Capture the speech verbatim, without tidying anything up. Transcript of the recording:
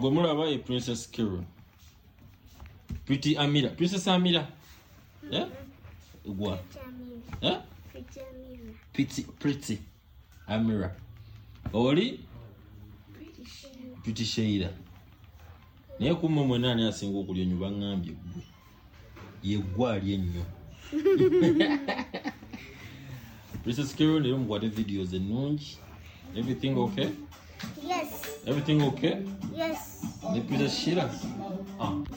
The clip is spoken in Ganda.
Gomulaba ye Princess Carol. Pretty Amira. Princess Amira. Yeah? Gwa. Yeah? Pretty Amira. Pretty, pretty Amira. Oli? Pretty Sheila. Pretty Sheila. Naye kumma mwena ani asinga okulya ennyo baŋŋambye ggwe. Ye ggwe ali ennyo. Princess Carol, leero mukwate videos ennungi. Everything okay? Yes. Everything okay? Yes. Ne Princess Sheila? Ah.